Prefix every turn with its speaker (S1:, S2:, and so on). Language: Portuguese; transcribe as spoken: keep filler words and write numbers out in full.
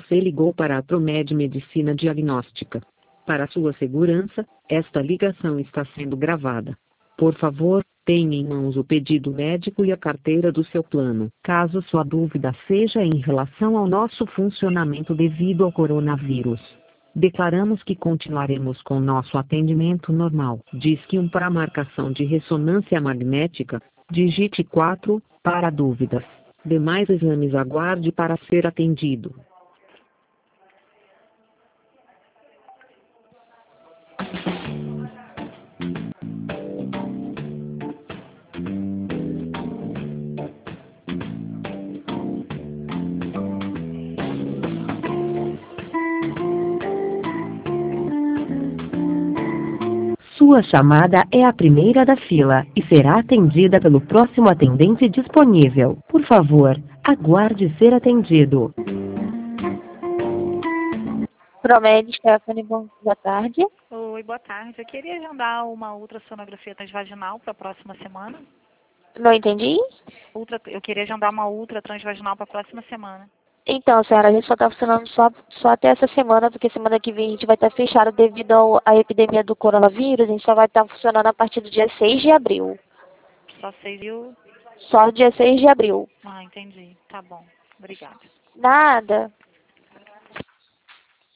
S1: Você ligou para a Promed Medicina Diagnóstica. Para sua segurança, esta ligação está sendo gravada. Por favor, tenha em mãos o pedido médico e a carteira do seu plano. Caso sua dúvida seja em relação ao nosso funcionamento devido ao coronavírus, declaramos que continuaremos com nosso atendimento normal. Disque um para marcação de ressonância magnética, digite quatro, para dúvidas. Demais exames aguarde para ser atendido.
S2: Sua chamada é a primeira da fila e será atendida pelo próximo atendente disponível. Por favor, aguarde ser atendido.
S3: Promed, Stephanie, bom, boa tarde.
S4: Oi, boa tarde. Eu queria agendar uma ultrassonografia transvaginal para a próxima semana.
S3: Não entendi?
S4: Ultra, eu queria agendar uma ultra transvaginal para a próxima semana.
S3: Então, senhora, a gente só está funcionando só, só até essa semana, porque semana que vem a gente vai estar fechado devido ao, à epidemia do coronavírus. A gente só vai estar funcionando a partir do dia seis de abril.
S4: Só seis mil?
S3: Só dia seis de abril.
S4: Ah, entendi. Tá bom. Obrigada.
S3: Nada.